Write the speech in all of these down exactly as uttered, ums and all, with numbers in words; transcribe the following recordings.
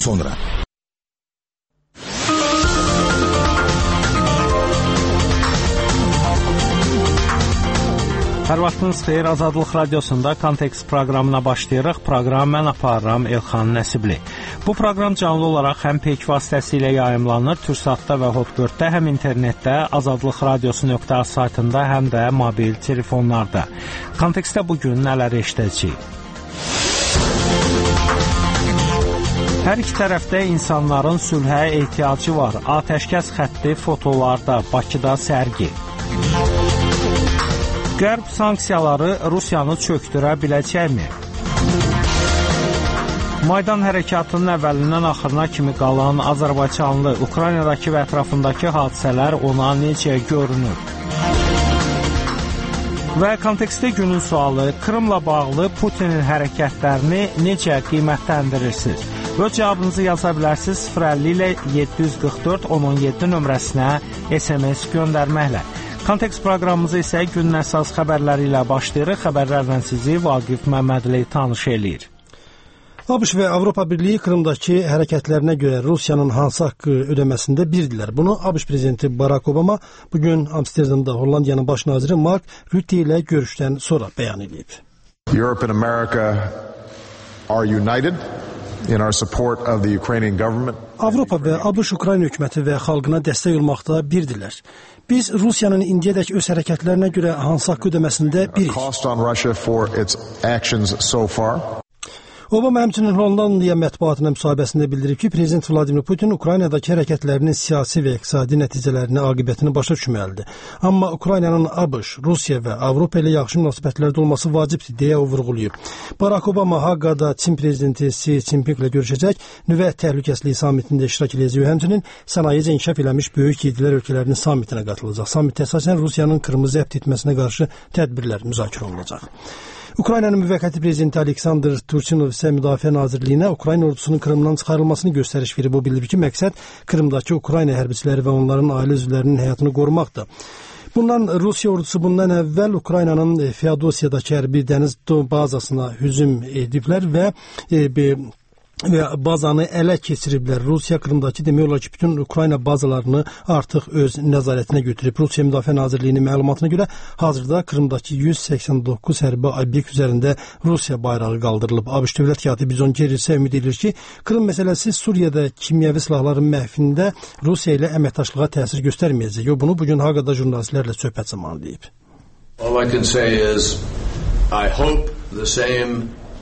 sonra. Hər vaxtınız xeyir, Azadlıq Radiosunda Kontekst proqramına başlayırıq. Proqram mən aparıram Elxan Nəsibli. Bu proqram canlı olaraq həm peyk vasitəsilə yayımlanır, Türksatda və Hotbirddə, həm internetdə, azadlıq radiosu nöqtə az saytında, həm də mobil telefonlarda. Kontekstdə bugün nələr eşidəcəyik? Hər iki tərəfdə insanların sülhə ehtiyacı var. Atəşkəs xətti fotolarda, Bakıda sərgi. Qərb sanksiyaları Rusiyanı çökdürə biləcəkmi? Maydan hərəkatının əvvəlindən axırına kimi qalan Azərbaycanlı, Ukraynadakı və ətrafındakı hadisələr ona necə görünür? Və kontekstdə günün sualı, Krımla bağlı Putinin hərəkətlərini necə qiymətləndirirsiniz? Öz cavabınızı yaza bilərsiniz sıfır əlli ilə yeddi yüz qırx dörd on on yeddi nömrəsinə S M S göndərməklə. Kontekst proqramımızı isə günün əsas xəbərləri ilə başlayırıq. Xəbərlərlə sizi Vaqif Məmmədli tanış eləyir. ABŞ və Avropa Birliyi Krımdakı hərəkətlərinə görə Rusiyanın hansı haqqı ödəməsində birdirlər. Bunu ABŞ prezidenti Barack Obama bugün Amsterdamda Hollandiyanın baş naziri Mark Rutte ilə görüşdən sonra bəyan edib. Europe and America are united in our support of the Ukrainian government. Avropa və ABŞ Ukrayna hökuməti və xalqına dəstək olmaqda birdirlər. Biz Rusiyanın indiyədək öz hərəkətlərinə görə hansı haqqı ödəməsində birik. Obama həmçinin Hollandiya mətbuatına müsahibəsində bildirib ki, Prezident Vladimir Putin Ukraynadakı hərəkətlərinin siyasi və iqtisadi nəticələrini, aqibətini başa düşməlidir. Amma Ukraynanın ABŞ, Rusiya və Avropa ilə yaxşı münasibətlərdə olması vacibdir, deyə o vurğulayıb. Barack Obama Haqqada Çin prezidenti Si Jinping ilə görüşəcək, nüvə təhlükəsizliyi samitində iştirak edəcək, həmçinin sənayecə inkişaf eləmiş böyük yedilər ölkələrinin samitinə qatılacaq. Samitdə əsasən Rusiyanın Krımı zəbt etməsinə qarşı tədbirlər müzakirə olunacaq. Ukraynanın müvəqqəti prezidenti Aleksandr Turchinov isə Müdafiə Nazirliyinə Ukrayna ordusunun Krımdan çıxarılmasını göstəriş verib. O bildirib ki, məqsəd Krımdakı Ukrayna hərbiçiləri və onların ailə üzvlərinin həyatını qorumaqdır. Bundan Rusiya ordusu bundan əvvəl Ukraynanın Feodosiyadakı hərbi dəniz bazasına hücum ediblər və e, və bazanı ələ keçiriblər. Rusiya Krımdakı demək olar ki, bütün Ukrayna bazalarını artıq öz nəzarətinə götürüb. Rusiya Müdafiə Nazirliyinin məlumatına görə hazırda Krımdakı yüz səksən doqquz hərbi obyekt üzərində Rusiya bayrağı qaldırılıb. ABŞ dövlət katibi John Kerry isə ümid edir ki, Krım məsələsi Suriyada kimyəvi silahların məhvində Rusiya ilə əməkdaşlığa təsir göstərməyəcək. O bunu bugün Haqada jurnalistlərlə söhbət zamanı deyib. All I can say is I hope the same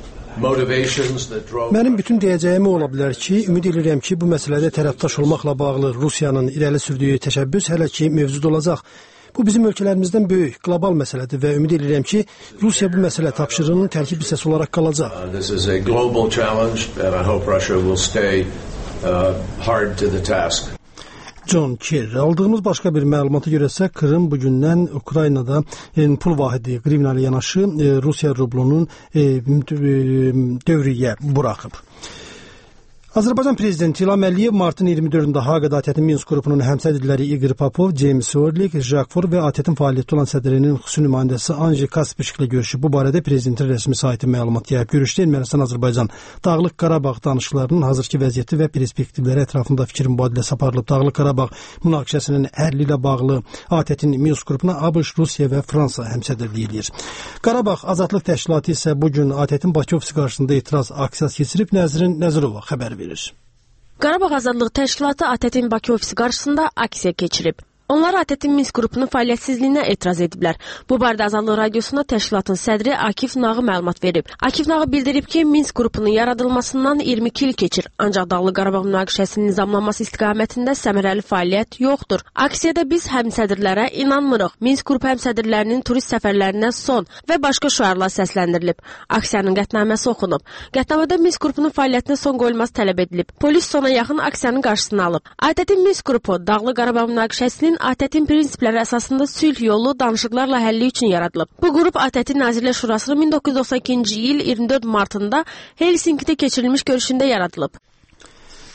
Mənim bütün deyəcəyim ola bilər ki, ümid edirəm ki, bu məsələdə tərəfdaş olmaqla bağlı Rusiyanın irəli sürdüyü təşəbbüs hələ ki mövcud olacaq. Bu bizim ölkələrimizdən böyük, qlobal məsələdir və ümid edirəm ki, Rusiya bu məsələ tapşırığının tərkib hissəsi olaraq qalacaq. This is a global challenge and I hope Russia will stay uh, hard to the task. John Kerry. Aldığımız başqa bir məlumata görə isə Krım bugündən Ukraynada e, pul vahidi qrivna ilə yanaşı e, Rusiya rublunun e, dövriyyə buraxıb. Azərbaycan prezidenti İlham Əliyev martın iyirmi dördündə Haqada ATƏT-in Minsk qrupunun həmsədrləri Igor Popov, James Orlik, Jacques Faure və ATƏT-in fəaliyyətdə olan sədrinin xüsusi nümayəndəsi Anji Kaspişklə görüşüb. Bu barədə prezidentin rəsmi saiti məlumat yayıb. Görüşdə Ermənistan-Azərbaycan Dağlıq Qarabağ danışıqlarının hazırki vəziyyəti və perspektivləri ətrafında fikir mübadiləsi aparılıb. Dağlıq Qarabağ münaqişəsinin həlli ilə bağlı ATƏT-in Minsk qrupuna ABŞ, Rusiya və Fransa həmsədrlik edir. Qarabağ Azadlıq Təşkilatı isə bugün ATƏT-in Bakı ofisi qarşısında etiraz aksiyası keçirib. Nəzrin Nəzirova xəbər verir. Qarabağ Azadlıq Təşkilatı ATƏT-in Bakı ofisi qarşısında aksiya keçirib. Onlar ATƏT-in Minsk qrupunun fəaliyyətsizliyinə etiraz ediblər. Bu barədə Azadlıq Radiosuna təşkilatın sədri Akif Nağı məlumat verib. Akif Nağı bildirib ki, Minsk qrupunun yaradılmasından iyirmi iki il keçir. Ancaq Dağlıq Qarabağ münaqişəsinin nizamlanması istiqamətində səmərəli fəaliyyət yoxdur. Aksiyada biz həmsədrlərə inanmırıq. Minsk qrupu həmsədrlərinin turist səfərlərinə son və başqa şüarlar səsləndirilib. Aksiyanın qətnaməsi oxunub. Qətnamədə Minsk qrupunun fəaliyyətinə son qoyulması tələb edilib. Polis sona yaxın aksiyanın qarşısını alıb. ATƏT-in Minsk qrupu Dağlıq Qarabağ münaqişəsinin ATƏT-in prinsipləri əsasında sülh yolu danışıqlarla həlli üçün yaradılıb. Bu qrup ATƏT-in Nazirlər Şurasının min doqquz yüz doxsan ikinci il iyirmi dörd martında Helsinkidə keçirilmiş görüşündə yaradılıb.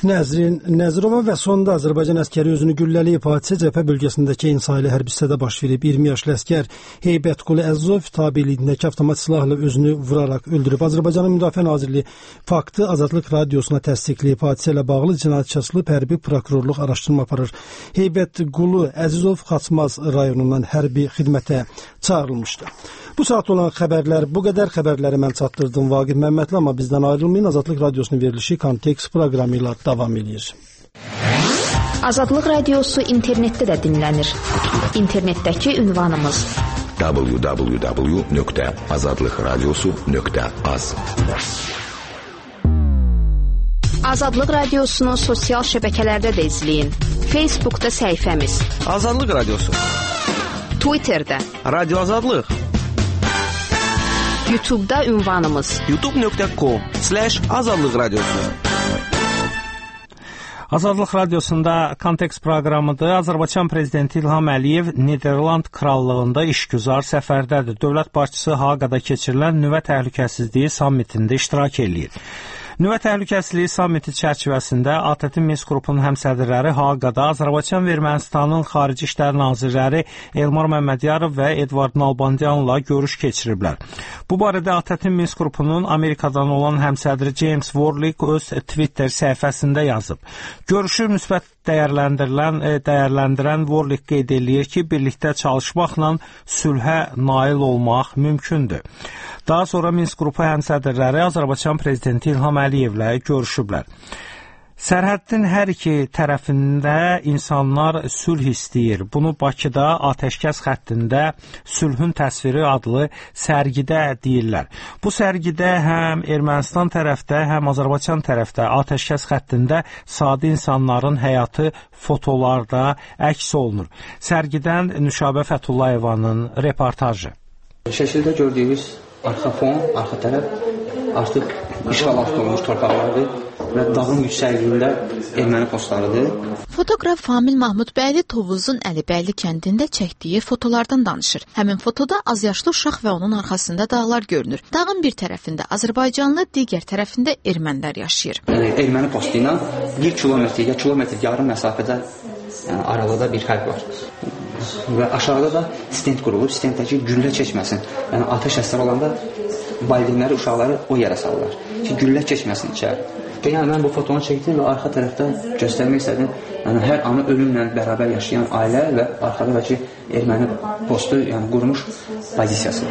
Nəzrin Nəzirova və sonda Azərbaycan əskəri özünü güllələyib. Hadisə cəbhə bölgəsindəki İnsailə hərbi hissədə baş verib. iyirmi yaşlı əskər Heybətqulu Əzizov tabeliyindəki avtomat silahla özünü vuraraq öldürüb. Azərbaycanın Müdafiə Nazirliyi faktı Azadlıq Radiosuna təsdiqləyib. Hadisə ilə bağlı cinayət işi açılıb, hərbi prokurorluq araşdırma aparır. Heybətqulu Əzizov Xaçmaz rayonundan hərbi xidmətə çağırılmışdı. Bu saat olan xəbərlər bu qədər. Xəbərləri mən çatdırdım Vaqif Məmmədli, amma bizdən ayrılmayın. Azadlıq Radiosunun verilişi Kontekst proqramı ilə davam edir. Azadlıq Radiosu internetdə də dinlənir. İnternetdəki ünvanımız w w w nöqtə azadlıq radiosu nöqtə az. Azadlıq Radiosunu sosial şəbəkələrdə də izləyin. Facebookda səhifəmiz Azadlıq Radiosu, Twitterdə Radio Azadlıq, YouTube'da ünvanımız youtube nöqtə com slash azadlıq radiosu. Azadlıq Radiosunda Kontekst proqramıdır. Azərbaycan Prezidenti İlham Əliyev Niderland Krallığında işgüzar səfərdədir. Dövlət başçısı Haqada keçirilən nüvə təhlükəsizliyi sammitində iştirak eləyir. Nüvə təhlükəsizliyi sammiti çərçivəsində A T T Minsk qrupunun həmsədrləri Haqada Azərbaycan və Ermənistanın Xarici İşlər Nazirləri Elmar Məmmədiyarov və Edvard Nalbandyanla görüş keçiriblər. Bu barədə A T T Minsk qrupunun Amerikadan olan həmsədri James Warlick öz Twitter səhifəsində yazıb. Görüşü müsbət dəyərləndirilən, dəyərləndirən Warlick qeyd eləyir ki, birlikdə çalışmaqla sülhə nail olmaq mümkündür. Daha sonra Minsk qrupu həmsədrləri Azərbaycan Prezidenti İlham Əliyevlə görüşüblər. Sərhədin hər iki tərəfində insanlar sülh istəyir. Bunu Bakıda atəşkəs xəttində sülhün təsviri adlı sərgidə deyirlər. Bu sərgidə həm Ermənistan tərəfdə, həm Azərbaycan tərəfdə atəşkəs xəttində sadə insanların həyatı fotolarda əks olunur. Sərgidən Nüşabə Fəthullayevanın reportajı. Şəkildə gördüyünüz arxa fon, arxa tərəf artıq işğal altında olmuş torpaqlardır və dağın yüksəkliyində erməni postlarıdır. Fotoqraf Famil Mahmudbəyli Tovuzun Əlibəyli kəndində çəkdiyi fotolardan danışır. Həmin fotoda azyaşlı uşaq və onun arxasında dağlar görünür. Dağın bir tərəfində Azərbaycanlı, digər tərəfində ermənilər yaşayır. Yəni, erməni postu ilə bir kilometr ya kilometr yarım məsafədə yəni, aralıqda bir xərb var. Və aşağıda da stent qurulub, stentdəki güllə keçməsin. Yəni atəş əsər olanda valideynləri, uşaqları o yerə salırlar ki, güllə keçməsin içəri. Yəni mən bu fotonu çəkdim və arxa tərəfdə göstərmək istədim. Yəni hər anı ölümlə bərabər yaşayan ailə və arxadakı erməni postu, yəni qurmuş pozisiyası.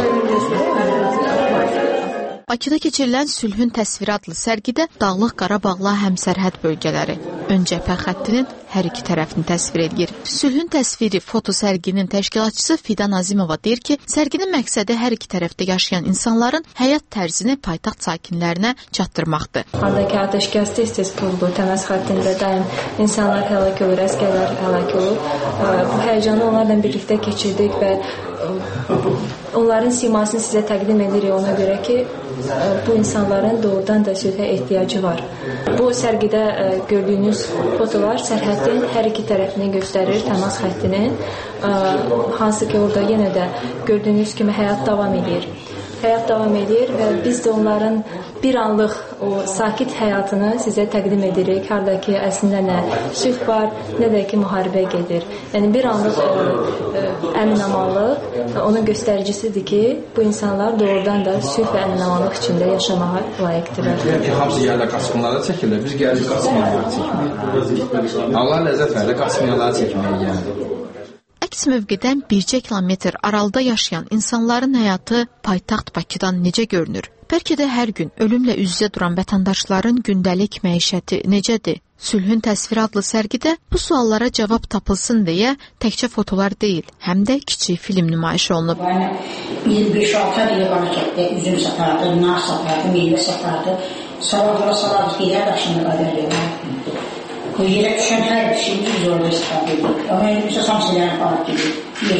Bakıda keçirilən Sülhün təsviri adlı sərgidə Dağlıq Qarabağla həmsərhəd bölgələri, ön cəbhə xəttinin hər iki tərəfini təsvir edir. Sülhün təsviri foto sərginin təşkilatçısı Fidan Azimova deyir ki, sərginin məqsədi hər iki tərəfdə yaşayan insanların həyat tərzini paytaxt sakinlərinə çatdırmaqdır. Oradakı atəşkəs tez-tez pozulur, təməz xəttində daim insanlar həlak olur, əskərlər həlak olur. Bu həyəcanı onlarla birlikdə keçirdik və onların simasını sizə təqdim edirik ona görə ki, bu insanların doğrudan da sülhə ehtiyacı var. Bu sərgidə gördüyünüz fotolar sərhədin hər iki tərəfini göstərir, təmas xəttinin. Hansı ki, orada yenə də gördüyünüz kimi həyat davam edir. Həyat davam edir və biz də onların bir anlıq o sakit həyatını sizə təqdim edirik. Harada ki, əslində nə sülh var, nə də ki, müharibə gedir. Yəni, bir anlıq əmin-amanlıq onun göstəricisidir ki, bu insanlar doğrudan da sülh və əmin-amanlıq içində yaşamağa layiqdirlər. Deyək ki, hamısı yerlə qaçqınlara çəkirlər, biz gəlirik qaçmayanları çəkməyə. Allah ləzzət verir, qaçmayanları çəkməyə gəlirik. Əks mövqedən bircə kilometr aralıda yaşayan insanların həyatı paytaxt Bakıdan necə görünür? Bəlkə də hər gün ölümlə üz-üzə duran vətəndaşların gündəlik məişəti necədir? Sülhün təsviri adlı sərgidə bu suallara cavab tapılsın deyə təkcə fotolar deyil, həm də kiçik film nümayiş olunub. iyirmi beş altı il bana çəkdi, üzüm satardı, nar satardı, meyvə satardı. Sabahlara salardı ki, yer daşını qadarıyla. O yerə düşən hər bir şey biz orada istifadə edirik. Amma elimizə samsələrin aparıb gedir.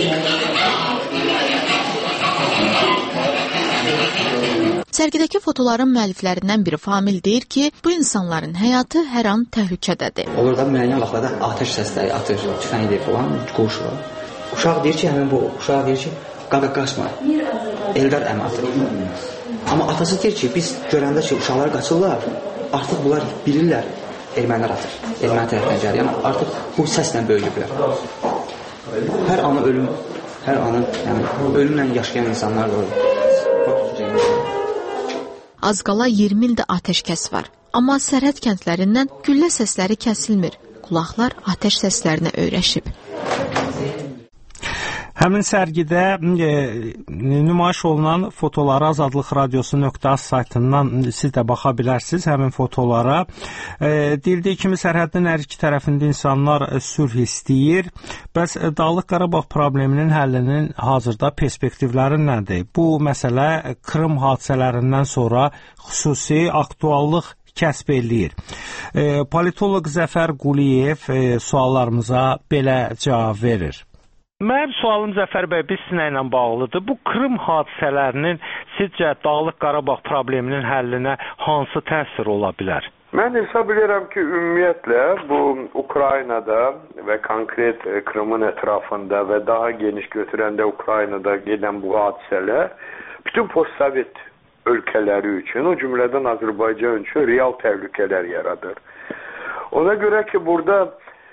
Sərgidəki fotoların müəlliflərindən biri Famil deyir ki, bu insanların həyatı hər an təhlükədədir. Olur da müəyyən vaxtlarda atəş səsləri atır, tüfəngdir falan, qoşulur. Uşaq deyir ki, həmin bu uşaq deyir ki, qaqa qaçma. Eldar əmi atır. Amma atası deyir ki, biz görəndə ki, uşaqlar qaçırlar, artıq bunlar bilirlər. ermənilər atır. Erməni tərəfdən gəlir. Yəni artıq bu səslə böyüyüblər. Hər anı ölüm, hər anı yəni ölümlə yaşayan insanlar da olur. Az qala iyirmi ildə atəşkəs var. Amma sərhəd kəndlərindən güllə səsləri kəsilmir. Qulaqlar atəş səslərinə öyrəşib. Həmin sərgidə e, nümayiş olunan fotoları Azadlıq Radiosu nöqtə az saytından siz də baxa bilərsiniz həmin fotolara. E, Deyildiyi kimi sərhədin hər iki tərəfində insanlar sülh istəyir. Bəs Dağlıq Qarabağ probleminin həllinin hazırda perspektivləri nədir? Bu məsələ Krım hadisələrindən sonra xüsusi aktuallıq kəsb eləyir. E, politoloq Zəfər Quliyev e, suallarımıza belə cavab verir. Mənim sualım Zəfər bəy, biz sizlə ilə bağlıdır. Bu Krım hadisələrinin sizcə Dağlıq Qarabağ probleminin həllinə hansı təsir ola bilər? Mən hesab edirəm ki, ümumiyyətlə bu Ukraynada və konkret Krımın ətrafında və daha geniş götürəndə Ukraynada gedən bu hadisələr bütün postsovet ölkələri üçün, o cümlədən Azərbaycan üçün real təhlükələr yaradır. Ona görə ki, burada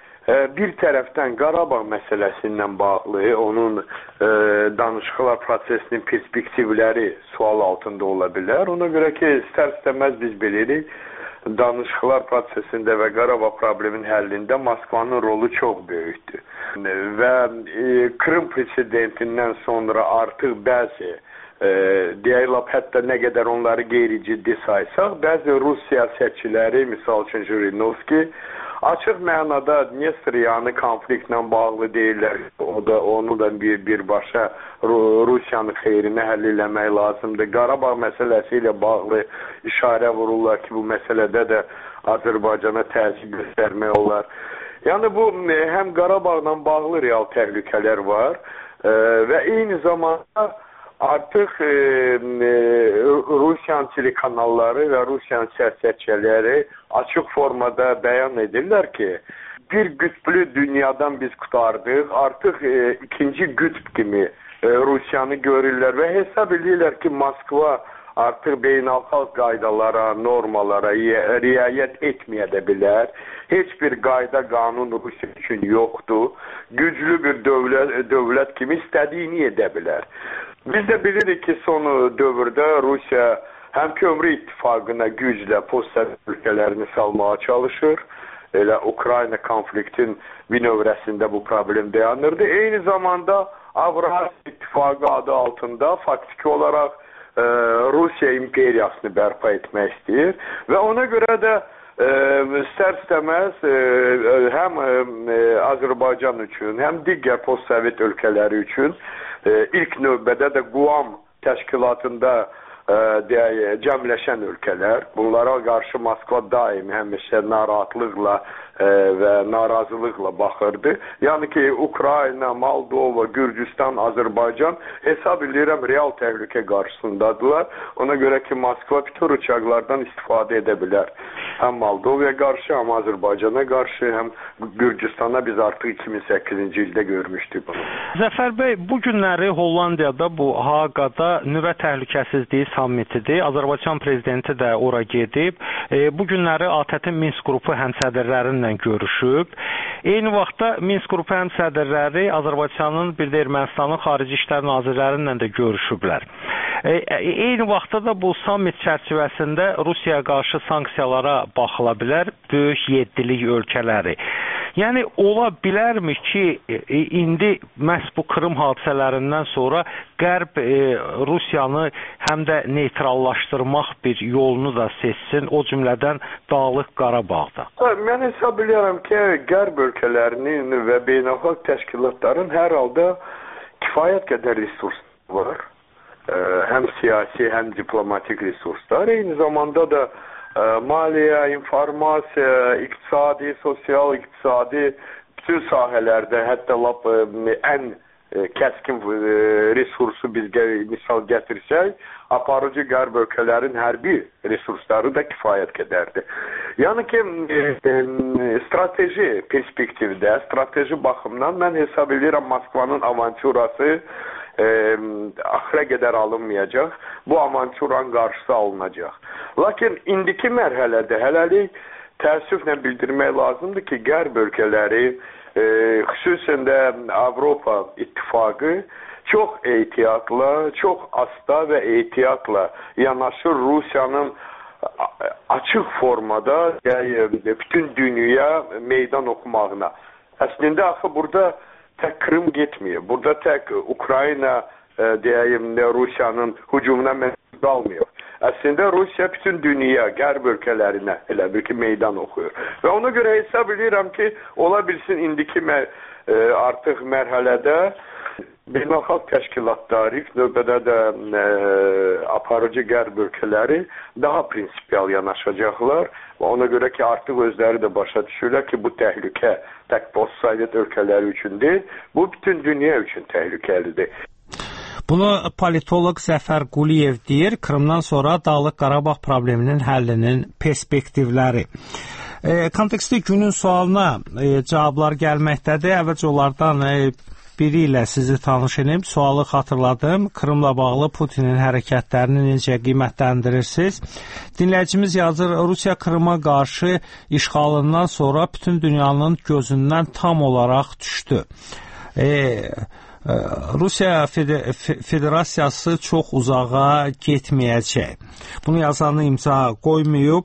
bir tərəfdən Qarabağ məsələsindən bağlı, onun e, danışıqlar prosesinin perspektivləri sual altında ola bilər. Ona görə ki, istər-istəməz biz bilirik, danışıqlar prosesində və Qarabağ probleminin həllində Moskvanın rolu çox böyükdür. Və e, Krım presidentindən sonra artıq bəzi, e, deyək lap hətta nə qədər onları qeyri-ciddi saysaq, bəzi Rus siyasətçiləri, misal üçün Jirinovski, açıq mənada Dnestriyanı konfliktlə bağlı deyirlər. O da onu da bir birbaşa Rusiyanın xeyrinə həll eləmək lazımdır. Qarabağ məsələsi ilə bağlı işarə vururlar ki, bu məsələdə də Azərbaycana təsir göstərmək olar. Yəni bu həm Qarabağla bağlı real təhlükələr var e, və eyni zamanda artıq e, e, Rusiyanın telekanalları və Rusiyanın siyasətçiləri açıq formada bəyan edirlər ki, bir qütblü dünyadan biz qutardıq, artıq e, ikinci qütb kimi e, Rusiyanı görürlər və hesab edirlər ki, Moskva artıq beynəlxalq qaydalara, normalara riayət etməyə də bilər. Heç bir qayda, qanun Rusiya üçün yoxdur. Güclü bir dövlət, dövlət kimi istədiyini edə bilər. Biz də bilirik ki, son dövrdə Rusiya həm kömrü ittifaqına güclə postsovet ölkələrini salmağa çalışır. Elə Ukrayna konfliktin bir növrəsində bu problem dayanırdı. Eyni zamanda Avrasiya İttifaqı adı altında faktiki olaraq e, Rusiya imperiyasını bərpa etmək istəyir və ona görə də e, istər-istəməz e, həm e, Azərbaycan üçün, həm digər postsovet ölkələri üçün e, ilk növbədə də Quam təşkilatında e, deyək, cəmləşən ölkələr, bunlara qarşı Moskva daim həmişə narahatlıqla e, və narazılıqla baxırdı. Yəni ki, Ukrayna, Moldova, Gürcüstan, Azərbaycan hesab edirəm real təhlükə qarşısındadılar. Ona görə ki, Moskva bütün uçaqlardan istifadə edə bilər. Həm Moldovaya qarşı, həm Azərbaycana qarşı, həm Gürcüstana biz artıq iki min səkkizinci ildə görmüşdük bunu. Zəfər bəy, bu günləri Hollandiyada, bu Haaqada nüvə təhlükəsizliyi sammitidir. Azərbaycan prezidenti də ora gedib. E, bu günləri A T T Minsk qrupu həmsədrlərinlə görüşüb. Eyni vaxtda Minsk qrupu həmsədrləri Azərbaycanın bir də Ermənistanın xarici işlər nazirlərinlə də görüşüblər. E, eyni vaxtda da bu sammit çərçivəsində Rusiyaya qarşı sanksiyalara baxıla bilər, böyük yeddilik ölkələri. Yəni, ola bilərmi ki, e, indi məhz bu Krım hadisələrindən sonra Qərb e, Rusiyanı həm də neytrallaşdırmaq bir yolunu da seçsin, o cümlədən Dağlıq Qarabağda? Mən hesab edirəm ki, Qərb ölkələrinin və beynəlxalq təşkilatların hər halda kifayət qədər resurs var. E, həm siyasi, həm diplomatik resurslar. Eyni zamanda da maliyyə, informasiya, iqtisadi, sosial, iqtisadi bütün sahələrdə, hətta lap ən kəskin resursu biz misal gətirsək, aparıcı Qərb ölkələrin hərbi resursları da kifayət qədərdir. Yəni ki, strateji perspektivdə, strateji baxımdan mən hesab edirəm Moskvanın avanturası E, axıra qədər alınmayacaq, bu avanturanın qarşısı alınacaq. Lakin indiki mərhələdə hələlik təəssüflə bildirmək lazımdır ki, Qərb ölkələri, e, xüsusən də Avropa İttifaqı çox ehtiyatla, çox asta və ehtiyatla yanaşır Rusiyanın açıq formada bütün dünyaya meydan oxumağına. Əslində axı burada tək Kırım getmir. Burada tək Ukrayna e, deyəyim Rusiyanın hücumuna məhsul qalmıyor. Əslində Rusiya bütün dünya, Qərb ölkələrinə elə bir ki meydan oxuyur. Və ona görə hesab edirəm ki, ola bilsin indiki mə e, artıq mərhələdə beynəlxalq təşkilatlar, ilk növbədə də e, aparıcı Qərb ölkələri daha prinsipial yanaşacaqlar və ona görə ki, artıq özləri də başa düşürlər ki, bu təhlükə tək post-Sovet ölkələri üçün deyil, bu bütün dünya üçün təhlükəlidir. Bunu politoloq Zəfər Quliyev deyir, Krımdan sonra Dağlıq Qarabağ probleminin həllinin perspektivləri. E, kontekstdə günün sualına e, cavablar gəlməkdədir. Əvvəlcə onlardan e, biri ilə sizi tanış edib, sualı xatırladım. Krımla bağlı Putinin hərəkətlərini necə qiymətləndirirsiniz? Dinləyicimiz yazır, Rusiya Krıma qarşı işğalından sonra bütün dünyanın gözündən tam olaraq düşdü. E, Rusiya Federasiyası çox uzağa getməyəcək. Bunu yazanı imza qoymayıb.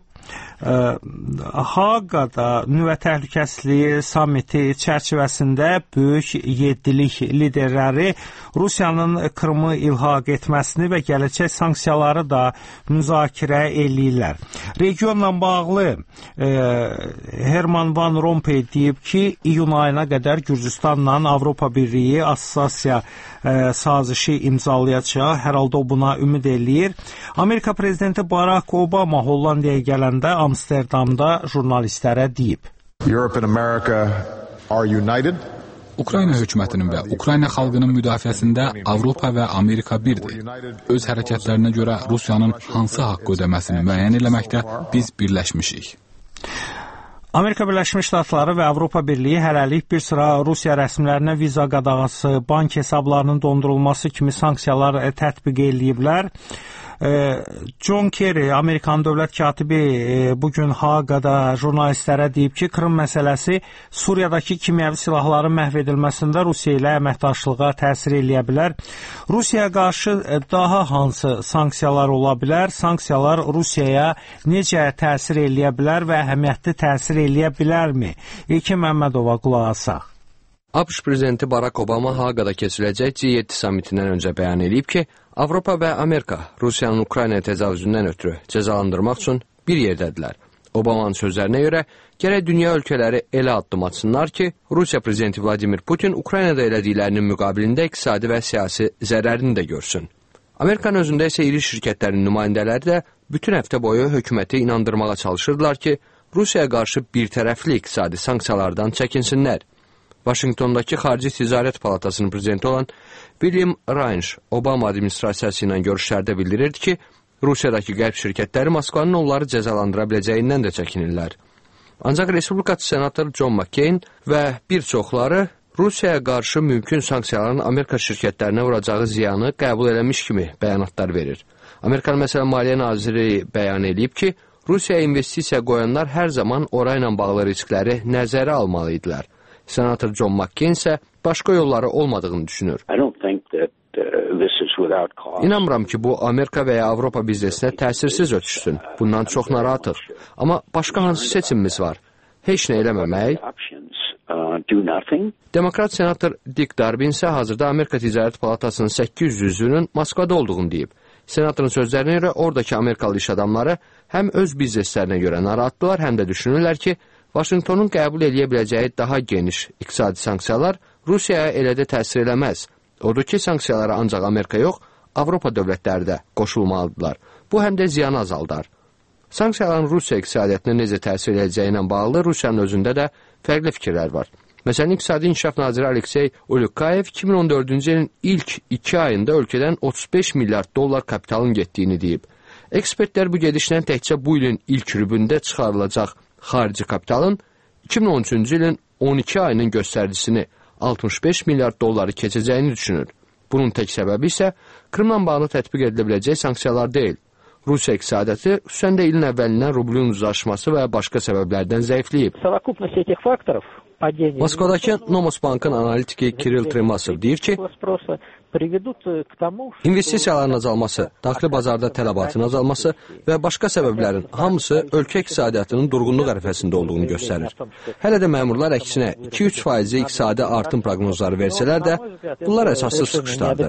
Haqqada nüvə təhlükəsizliyi sammiti çərçivəsində böyük yeddilik liderləri Rusiyanın Krımı ilhaq etməsini və gələcək sanksiyaları da müzakirə eləyirlər. Regionla bağlı e, Herman Van Rompuy deyib ki, iyun ayına qədər Gürcüstanla Avropa Birliyi assosiasiya e, sazişi imzalayacaq. Hər halda o buna ümid eləyir. Amerika prezidenti Barack Obama Hollandiyaya gələndə Amsterdamda jurnalistlərə deyib. Europe and America are united. Ukrayna hökumətinin və Ukrayna xalqının müdafiəsində Avropa və Amerika birdir. Öz hərəkətlərinə görə Rusiyanın hansı haqqı ödəməsini müəyyən eləməkdə biz birləşmişik. Amerika Birləşmiş Ştatları və Avropa Birliyi hələlik bir sıra Rusiya rəsmilərinə viza qadağası, bank hesablarının dondurulması kimi sanksiyalar tətbiq eləyiblər. John Kerry, Amerikan dövlət katibi bugün Haqqada jurnalistlərə deyib ki, Krım məsələsi Suriyadakı kimyəvi silahların məhv edilməsində Rusiya ilə əməkdaşlığa təsir eləyə bilər. Rusiyaya qarşı daha hansı sanksiyalar ola bilər? Sanksiyalar Rusiyaya necə təsir eləyə bilər və əhəmiyyətli təsir eləyə bilərmi? İlkin Məmmədova qulaq asaq. ABŞ prezidenti Barack Obama Haqqada keçiriləcək G yeddi sammitindən öncə bəyan edib ki, Avropa və Amerika Rusiyanın Ukraynaya təcavüzündən ötürü cəzalandırmaq üçün bir yerdədirlər. Obamanın sözlərinə görə, gərək dünya ölkələri elə addım atsınlar ki, Rusiya prezidenti Vladimir Putin Ukraynada elədiklərinin müqabilində iqtisadi və siyasi zərərini də görsün. Amerikanın özündə isə iri şirkətlərin nümayəndələri də bütün həftə boyu hökuməti inandırmağa çalışırdılar ki, Rusiyaya qarşı birtərəfli iqtisadi sanksiyalardan çəkinsinlər. Vaşinqtondakı Xarici Ticarət Palatasının prezidenti olan William Reinsch Obama administrasiyası ilə görüşlərdə bildirirdi ki, Rusiyadakı qərb şirkətləri Moskvanın onları cəzalandıra biləcəyindən də çəkinirlər. Ancaq Respublikaçı senator John McCain və bir çoxları Rusiyaya qarşı mümkün sanksiyaların Amerika şirkətlərinə vuracağı ziyanı qəbul eləmiş kimi bəyanatlar verir. Amerikan məsələn Maliyyə Naziri bəyan edib ki, Rusiyaya investisiya qoyanlar hər zaman orayla bağlı riskləri nəzərə almalıydılar. Senator John McCain isə başqa yolları olmadığını düşünür. İnanmıram ki, bu Amerika və ya Avropa biznesinə təsirsiz ötüşsün. Bundan çox narahatıq. Amma başqa hansı seçimimiz var? Heç nə eləməmək? Demokrat senator Dick Durbin isə hazırda Amerika Ticarət Palatasının səkkiz yüz üzvünün Moskvada olduğunu deyib. Senatorun sözlərinə görə oradakı Amerikalı iş adamları həm öz bizneslərinə görə narahatdılar, həm də düşünürlər ki, Vaşinqtonun qəbul eləyə biləcəyi daha geniş iqtisadi sanksiyalar Rusiyaya elə də təsir eləməz. Odur ki, sanksiyalara ancaq Amerika yox, Avropa dövlətləri də qoşulmalıdırlar. Bu həm də ziyanı azaldar. Sanksiyaların Rusiya iqtisadiyyatına necə təsir edəcəyi ilə bağlı Rusiyanın özündə də fərqli fikirlər var. Məsələn, İqtisadi İnkişaf Naziri Aleksey Ulyukayev iki min on dördüncü ilin ilk iki ayında ölkədən otuz beş milyard dollar kapitalın getdiyini deyib. Ekspertlər bu gedişlə təkcə bu ilin ilk rübündə çıxarılacaq xarici kapitalın iki min on üçüncü ilin on iki ayının göstəricisini altmış beş milyard dolları keçəcəyini düşünür. Bunun tək səbəbi isə Krımla bağlı tətbiq edilə biləcək sanksiyalar deyil. Rusiya iqtisadiyyatı xüsusən də ilin əvvəlindən rublun uzlaşması və başqa səbəblərdən zəifləyib. Moskvadakı Nomos Bankın analitiki Kirill Trimasov deyir ki, investisiyaların azalması, daxili bazarda tələbatın azalması və başqa səbəblərin hamısı ölkə iqtisadiyyatının durğunluq ərəfəsində olduğunu göstərir. Hələ də məmurlar əksinə iki üç faizli iqtisadi artım proqnozları versələr də, bunlar əsassız çıxışlardır.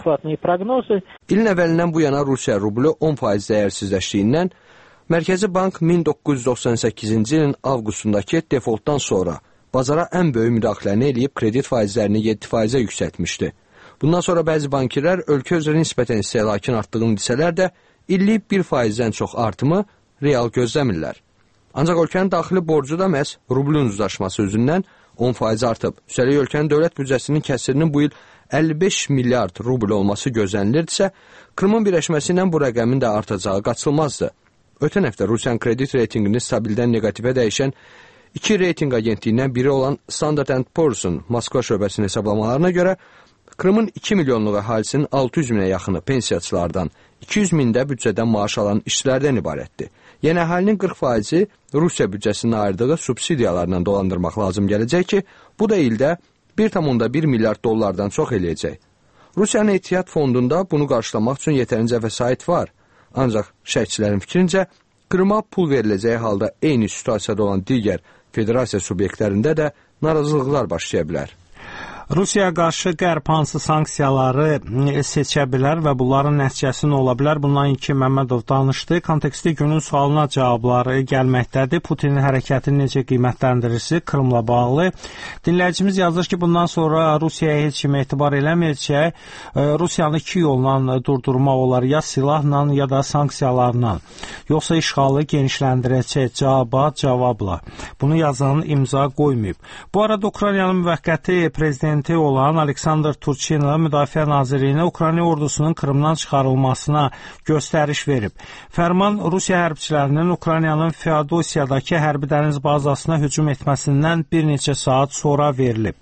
İlin əvvəlindən bu yana Rusiya rublu on faiz dəyərsizləşdiyindən, Mərkəzi Bank min doqquz yüz doxsan səkkizinci ilin avqustundakı defoltdan sonra bazara ən böyük müdaxiləni eləyib kredit faizlərini yeddi faizə yüksəltmişdi. Bundan sonra bəzi bankirlər ölkə üzrə nisbətən istehlakın artdığını desələr də, illik bir faizdən çox artımı real gözləmirlər. Ancaq ölkənin daxili borcu da məhz rublun uzlaşması üzündən on faiz artıb. Üstəlik ölkənin dövlət büdcəsinin kəsirinin bu il əlli beş milyard rubl olması gözlənilirdisə, Krımın birləşməsi ilə bu rəqəmin də artacağı qaçılmazdı. Ötən həftə Rusiyanın kredit reytingini stabildən neqativə dəyişən iki reyting agentliyindən biri olan Standard and Poor's'un Moskva şöbəsinin hesablamalarına görə Krımın iki milyonluq əhalisinin altı yüz minə yaxını pensiyaçılardan, iki yüz mində büdcədən maaş alan işçilərdən ibarətdir. Yəni əhalinin qırx faizi Rusiya büdcəsinin ayırdığı subsidiyalarla dolandırmaq lazım gələcək ki, bu da ildə bir tam bir milyard dollardan çox eləyəcək. Rusiyanın ehtiyat fondunda bunu qarşılamaq üçün yetərincə vəsait var. Ancaq şərhçilərin fikrincə, Krıma pul veriləcəyi halda eyni situasiyada olan digər federasiya subyektlərində də narazılıqlar başlaya bilər. Rusiyaya qarşı qərb hansı sanksiyaları seçə bilər və bunların nəticəsi nə ola bilər? Bundan iki Məmmədov danışdı. Kontekstli günün sualına cavabları gəlməkdədir. Putinin hərəkətini necə qiymətləndirirsiniz? Krımla bağlı. Dinləyicimiz yazır ki, bundan sonra Rusiyaya heç kim etibar eləməyəcək. Rusiyanı iki yolla durdurmaq olar, ya silahla, ya da sanksiyalarla. Yoxsa işğalı genişləndirəcək. Cavaba cavabla. Bunu yazanın imza qoymayıb. Bu arada Ukraynanın müvəqqəti prezidenti olan Aleksandr Turchinov Müdafiə Nazirliyinə Ukrayna ordusunun Krımdan çıxarılmasına göstəriş verib. Fərman Rusiya hərbçilərinin Ukraynanın Feodosiyadakı hərbi dəniz bazasına hücum etməsindən bir neçə saat sonra verilib.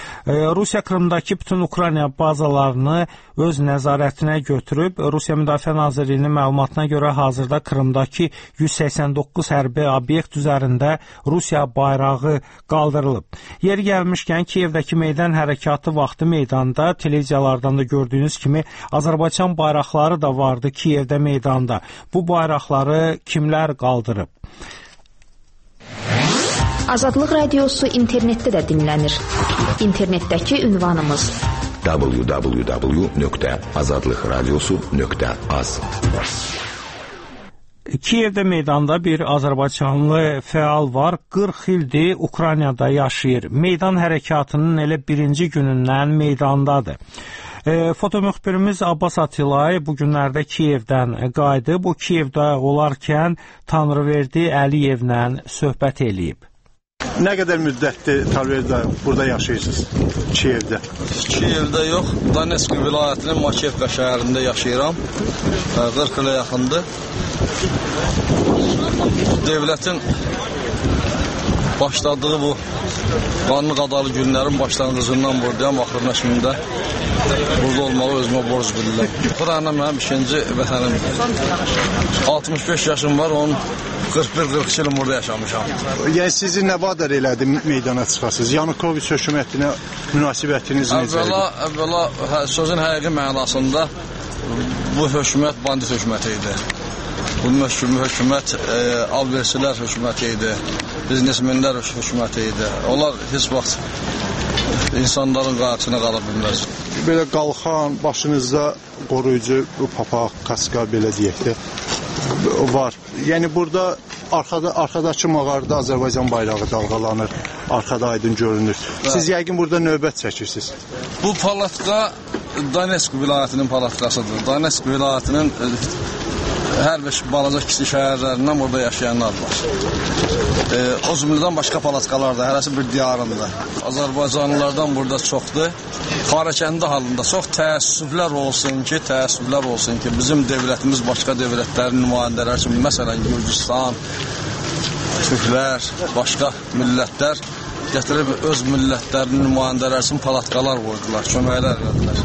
Rusiya Krımdakı bütün Ukrayna bazalarını öz nəzarətinə götürüb. Rusiya Müdafiə Nazirliyinin məlumatına görə hazırda Krımdakı yüz səksən doqquz hərbi obyekt üzərində Rusiya bayrağı qaldırılıb. Yeri gəlmişkən Kiyevdəki meydan hərəkatı vaxtı meydanda televiziyalardan da gördüyünüz kimi Azərbaycan bayraqları da vardı Kiyevdə meydanda. Bu bayraqları kimlər qaldırıb? Azadlıq Radiosu internetdə də dinlənir. İnternetdəki ünvanımız w w w nöqtə azadlıq radiosu nöqtə az. Kiyevdə meydanda bir Azərbaycanlı fəal var. qırx ildir Ukraynada yaşayır. Meydan hərəkatının elə birinci günündən meydandadır. E, fotomüxbirimiz Abbas Atilay bu günlərdə Kiyevdən qayıdıb. Bu Kiyevdə olarkən Tanrıverdi Əliyevlə söhbət eləyib. Nə qədər müddətdir Tanrıverdi burada yaşayırsınız Kiyevdə? Kiyevdə yox, Donetsk vilayətinin Makivka şəhərində yaşayıram. qırx ilə yaxındır. Devlətin başladığı bu qanlı qadalı günlərin başlanğıcından buradayam, axırına kimi də burada olmağı özümə borc bilirəm. Ukrayna mənim ikinci vətənimdir. altmış beş yaşım var, onun qırx bir qırx iki il burada yaşamışam. Yəni sizi nə vadar elədi meydana çıxasınız? Yanukoviç hökumətinə münasibətiniz necə idi? Əvvəla, əvvəla sözün həqiqi mənasında bu hökumət bandit hökuməti idi. Bu hökumət e, alversilər hökuməti idi, biznesmenlər hökuməti idi. Onlar heç vaxt insanların qarşısına qala bilməz. Belə qalxan, başınızda qoruyucu bu papaq, kaska belə deyək də var. Yəni burada arxada, arxadakı mağarada Azərbaycan bayrağı dalğalanır, arxada aydın görünür. Siz yəqin burada növbət çəkirsiniz. Bu palatka Donetsk vilayətinin palatkasıdır. Donetsk vilayətinin hər bir balaca kiçik şəhərlərindən burada yaşayanlar var. E, o cümlədən başqa palatkalar da, hərəsi bir diyarında. Azərbaycanlılardan burada çoxdur. Xarəkəndi halında çox təəssüflər olsun ki, təəssüflər olsun ki, bizim dövlətimiz başqa dövlətlərin nümayəndələri kimi, məsələn, Gürcüstan, Türklər, başqa millətlər gətirib öz millətlərinin nümayəndələri üçün palatkalar vurdular, köməklər verdilər.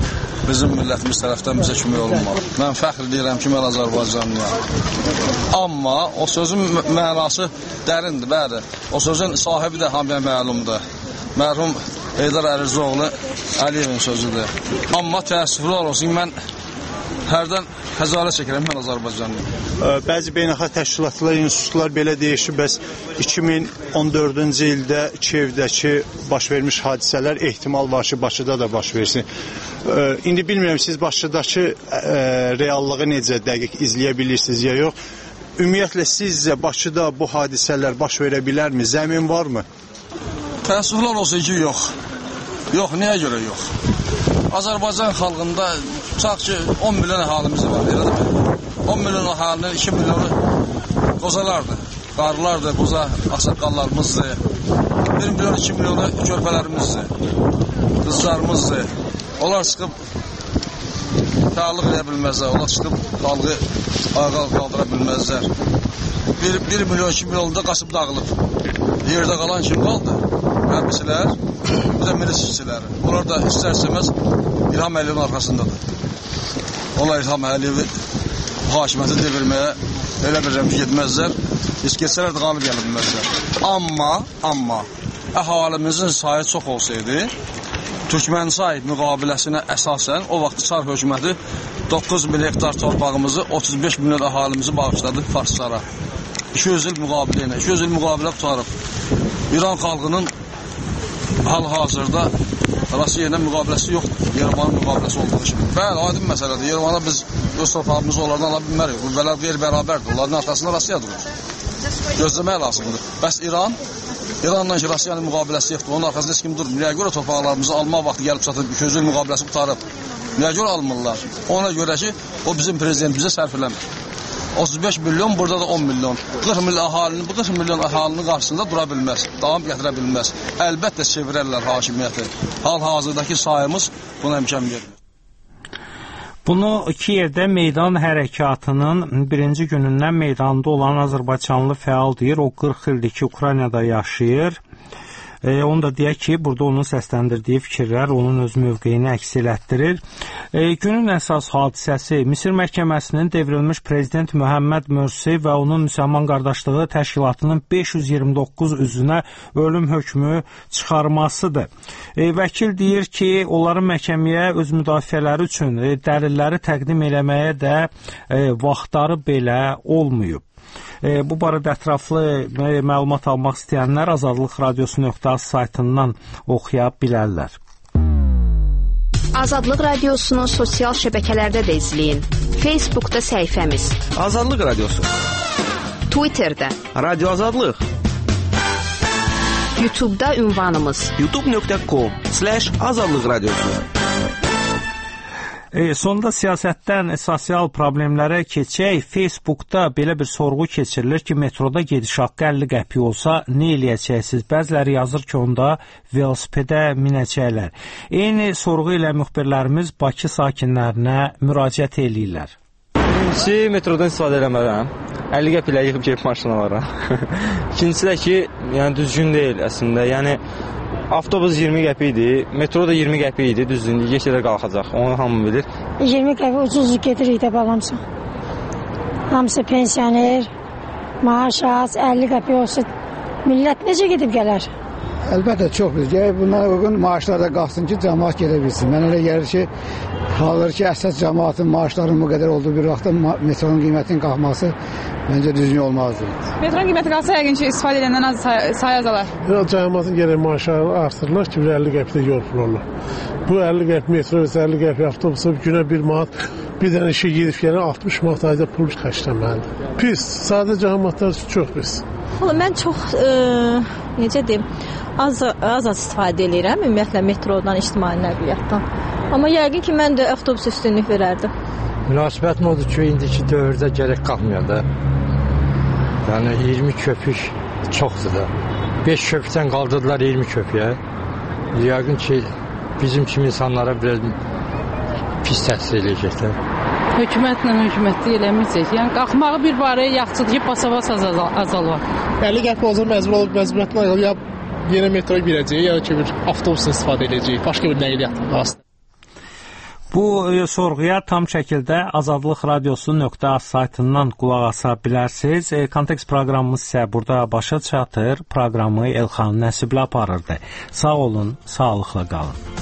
bizim millətimiz tərəfdən bizə kömək olunmalı. Mən fəxr edirəm ki, mən Azərbaycanlıyam. Amma o sözün mənası dərindir, bəli. O sözün sahibi də hamıya məlumdur. Mərhum Heydər Əlizoğlu Əliyevin sözüdür. Amma təəssüflər olsun, mən hərdən xəcalət çəkirəm, mən Azərbaycanlıyım. Bəzi beynəlxalq təşkilatlar, institutlar belə deyir ki, bəs iki min on dördüncü ildə Kiyevdəki baş vermiş hadisələr ehtimal var ki, Bakıda da baş versin. İndi bilmirəm, siz Bakıdakı reallığı necə dəqiq izləyə bilirsiniz ya yox. Ümumiyyətlə, sizcə Bakıda bu hadisələr baş verə bilərmi? Zəmin varmı? Təəssüflər olsun ki, yox. Yox, niyə görə yox? Azərbaycan xalqında tutaq ki, on milyon əhalimiz var, elə deyil. on milyon əhalinin iki milyonu qozalardır, qarlardır, qoza ağsaqqallarımızdır. bir milyon, iki milyonu körpələrimizdir, qızlarımızdır. Onlar çıxıb fəallıq edə bilməzlər, onlar çıxıb xalqı ayağa qaldıra bilməzlər. bir milyon, iki milyonda qaçıb dağılıb. Yerdə qalan kim qaldı? Hərbçilər, bir də milisçiləri. Onlar da istər-istəməz İlham Əliyevin arxasındadır. Onlar İlham Əliyevi hakimiyyəti devirməyə elə bilirəm ki, getməzlər. Heç geçsələr də qalıb gələ bilməzlər. Amma, amma əhalimizin sayı çox olsaydı, Türkmənsay müqabiləsinə əsasən o vaxt Çar hökuməti doqquz min hektar torpağımızı, otuz beş milyon əhalimizi bağışladı farslara. iki yüz il müqabilə ilə, iki yüz il müqabilə qutarıb. İran xalqının hal-hazırda Rusiya ilə müqabiləsi yoxdur. Yerevanın müqabiləsi olduğu kimi. Bəli, aydın məsələdir. Yerevana biz öz torpağımızı onlardan ala bilmərik. Qüvvələr qeyri-bərabərdir. Onların arxasında Rusiya durur. Gözləmək lazımdır. Bəs İran? İranla ki, Rusiyanın müqabiləsi yoxdur. Onun arxasında heç kim durur. Niyə görə torpaqlarımızı almaq vaxtı gəlib çatıb, iki yüz il müqabiləsi qutarıb? Niyə görə almırlar? Ona görə ki, o bizim prezidentimizə sərf eləmir. otuz beş milyon, burada da on milyon. qırx milyon əhalinin, bu qırx milyon əhalinin qarşısında dura bilməz, davam gətirə bilməz. Əlbəttə çevirərlər hakimiyyəti. Hal-hazırdakı sayımız buna imkan verir. Bunu Kiyevdə meydan hərəkatının birinci günündən meydanda olan Azərbaycanlı fəal deyir. O qırx ildir ki, Ukraynada yaşayır. E, onu da deyək ki, burada onun səsləndirdiyi fikirlər onun öz mövqeyini əks elətdirir. E, günün əsas hadisəsi Misir məhkəməsinin devrilmiş prezident Məhəmməd Mürsi və onun Müsəlman Qardaşlığı Təşkilatının beş yüz iyirmi doqquz üzünə ölüm hökmü çıxarmasıdır. E, vəkil deyir ki, onların məhkəməyə öz müdafiələri üçün e, dəlilləri təqdim eləməyə də e, vaxtları belə olmayıb. E, bu barədə ətraflı e, məlumat almaq istəyənlər azadlıq radiosu nöqtə az saytından oxuya bilərlər. Azadlıq radiosunu sosial şəbəkələrdə də izləyin. Facebookda səhifəmiz Azadlıq radiosu, Twitterdə Radio Azadlıq, YouTube'da ünvanımız youtube nöqtə com slash azadlıq radiosu. E, sonda siyasətdən sosial problemlərə keçək. Facebookda belə bir sorğu keçirilir ki, metroda gediş haqqı əlli qəpik olsa nə eləyəcəksiniz? Bəziləri yazır ki, onda velosipedə minəcəklər. Eyni sorğu ilə müxbirlərimiz Bakı sakinlərinə müraciət eləyirlər. Birincisi, metrodan istifadə eləmərəm. əlli qəpiklə yığıb gedib maşına varam. İkincisi də ki, yəni düzgün deyil əslində. Yəni avtobus iyirmi qəpik idi, metro da iyirmi qəpik idi, düzdür, geçədə qalxacaq, onu hamı bilir. iyirmi qəpik ucuz gedirik də balamsa. Hamısı pensioner, maaş az, əlli qəpik olsa millət necə gedib gələr? Əlbəttə çox bir. Bunlara uyğun maaşlar da qalxsın ki, cəmaat gedə bilsin. Mən elə gəlir ki, halır ki, əsas cəmaatın maaşlarının bu qədər olduğu bir vaxtda metronun qiymətinin qalxması məncə düzgün olmazdır. Metronun qiyməti qalsa yəqin ki, istifadə edəndən az say, say azalar. Cəmaatın gərək maaşlarını artırırlar ki, əlli qəpikdə yol pulurlar. Bu əlli qəpik metro, əlli qəpik avtobusu günə bir manat, bir dənə işə gedib gələn altmış manat ayda pul xərcləməlidir. Pis, sadə cəmaatlar üçün çox pis. Mən çox, e, necə deyim, az, az az istifadə edirəm, ümumiyyətlə metrodan, ictimai nəqliyyatdan. Amma yəqin ki, mən də avtobus üstünlük verərdim. Münasibətim odur ki, indiki dövrdə gərək qalxmıyor da. Yəni iyirmi köpük çoxdur da. beş köpükdən qaldırdılar iyirmi köpüyə. Yəqin ki, bizim kimi insanlara biraz pis təsir eləyəcəklər. Hökumətlə hökumətli eləməyəcək. Yəni qalxmağı bir barəyə yaxşıdır ki, basa-bas azalır. əlli qəpik olsa məcbur olub məcburiyyətlə ya yenə metroya girəcək, ya ki bir avtobusla istifadə edəcək, başqa bir nəqliyyat vasitəsilə. Bu e, sorğuya tam şəkildə azadlıq radiosu nöqtə az saytından qulaq asa bilərsiniz. E, Kontekst proqramımız isə burada başa çatır. Proqramı Elxan Nəsibli aparırdı. Sağ olun, sağlıqla qalın.